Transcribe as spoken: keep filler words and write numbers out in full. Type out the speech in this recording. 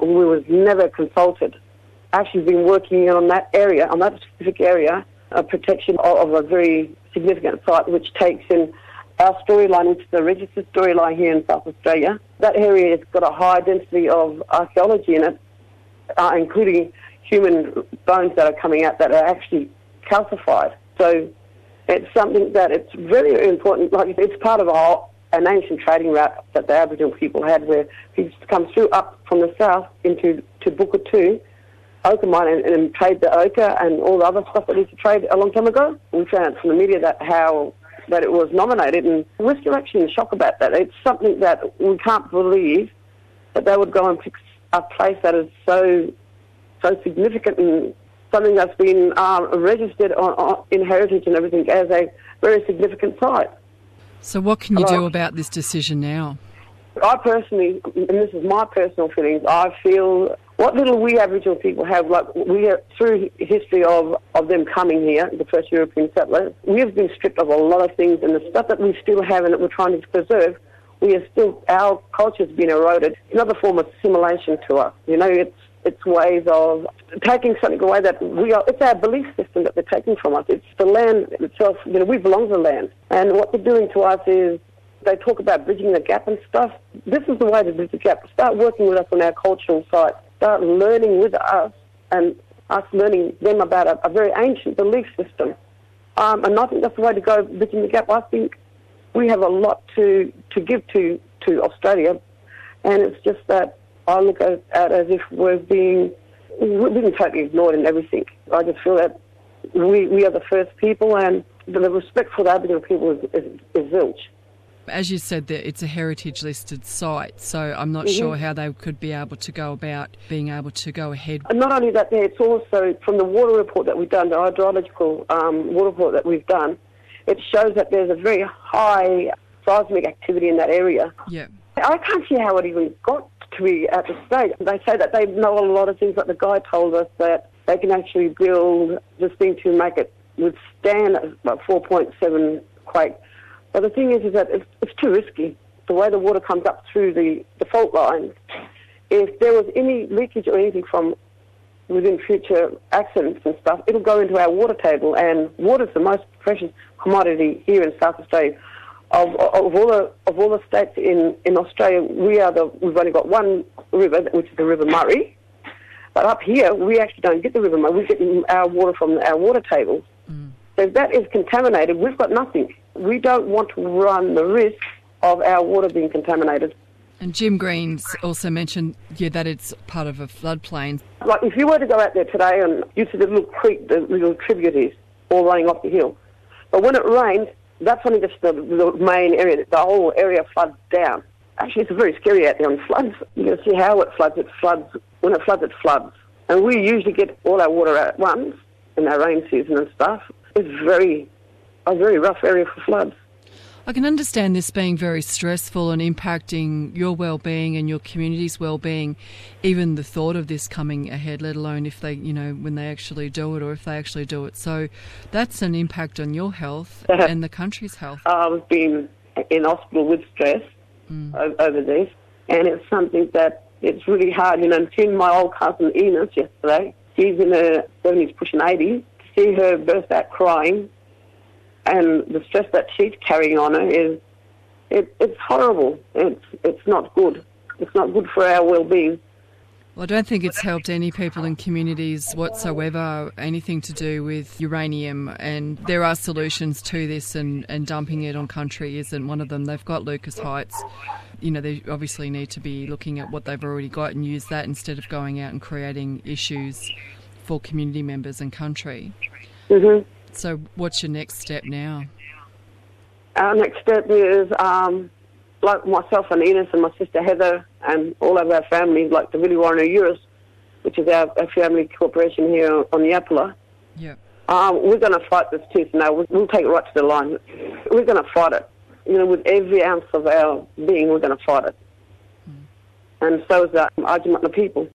we was never consulted. Actually been working on that area, on that specific area, a protection of, of a very significant site which takes in our storyline, which is the registered storyline here in South Australia. That area has got a high density of archaeology in it, uh, including human bones that are coming out that are actually calcified. So it's something that it's very important. Like it's part of our, an ancient trading route that the Aboriginal people had, where people used to come through up from the south into to Bukatu, ochre mine, and, and trade the ochre and all the other stuff that we used to trade a long time ago. We found from the media that how that it was nominated, and we're still actually in shock about that. It's something that we can't believe that they would go and pick a place that is so so significant and something that's been uh, registered on, on, in heritage and everything as a very significant site. So what can you Hello? do about this decision now? I personally, and this is my personal feelings, I feel what little we Aboriginal people have, like we have, through history of, of them coming here, the first European settlers, we have been stripped of a lot of things, and the stuff that we still have and that we're trying to preserve, we are still, our culture's been eroded. Another form of assimilation to us. You know, it's it's ways of taking something away that we are, it's our belief system that they're taking from us. It's the land itself, you know, we belong to the land. And what they're doing to us is, they talk about bridging the gap and stuff. This is the way to bridge the gap. Start working with us on our cultural site. Start learning with us and us learning them about a, a very ancient belief system. Um, and I think that's the way to go, bridging the gap. I think we have a lot to, to give to, to Australia, and it's just that I look at it as if we're being, we're being totally ignored in everything. I just feel that we, we are the first people, and the respect for the Aboriginal people is, is, is zilch. As you said, that it's a heritage listed site, so I'm not Mm-hmm. sure how they could be able to go about being able to go ahead. And not only that, it's also from the water report that we've done, the hydrological um, water report that we've done, it shows that there's a very high seismic activity in that area. Yeah. I can't see how it even got to be at the stage. They say that they know a lot of things, like the guy told us that they can actually build this thing to make it withstand a four point seven quake. But the thing is, is that it's, it's too risky. The way the water comes up through the, the fault line, if there was any leakage or anything from within future accidents and stuff, it'll go into our water table. And water's the most precious commodity here in South Australia. Of, of all the of all the states in, in Australia, we are the we've only got one river, which is the River Murray. But up here, we actually don't get the River Murray. We get our water from our water tables. Mm. So if that is contaminated, we've got nothing. We don't want to run the risk of our water being contaminated. And Jim Green's also mentioned yeah, that it's part of a floodplain. Like if you were to go out there today and you see the little creek, the little tributaries all running off the hill, but when it rains, that's only just the, the main area. The whole area floods down. Actually, it's very scary out there on floods. You can see how it floods. It floods. When it floods, it floods. And we usually get all our water out at once in our rain season and stuff. It's very, a very rough area for floods. I can understand this being very stressful and impacting your well-being and your community's well-being, even the thought of this coming ahead, let alone if they, you know, when they actually do it or if they actually do it. So that's an impact on your health and the country's health. I've been in hospital with stress mm. over this, and it's something that it's really hard. You know, seeing my old cousin Enos yesterday, she's in her seventies, pushing eighty, to see her burst out crying, and the stress that she's carrying on her is, it, it's horrible. It's it's not good. It's not good for our well-being. Well, I don't think it's helped any people in communities whatsoever, anything to do with uranium, and there are solutions to this, and, and dumping it on country isn't one of them. They've got Lucas Heights. You know, they obviously need to be looking at what they've already got and use that instead of going out and creating issues for community members and country. Mm-hmm. So what's your next step now? Our next step is, um, like myself and Enos and my sister Heather and all of our families, like the Willie Warren Eurus, which is our, our family corporation here on the Apula. Yeah. Um, we're going to fight this tooth now. We'll, we'll take it right to the line. We're going to fight it. You know, with every ounce of our being, we're going to fight it. Mm. And so is the Arjamutna people.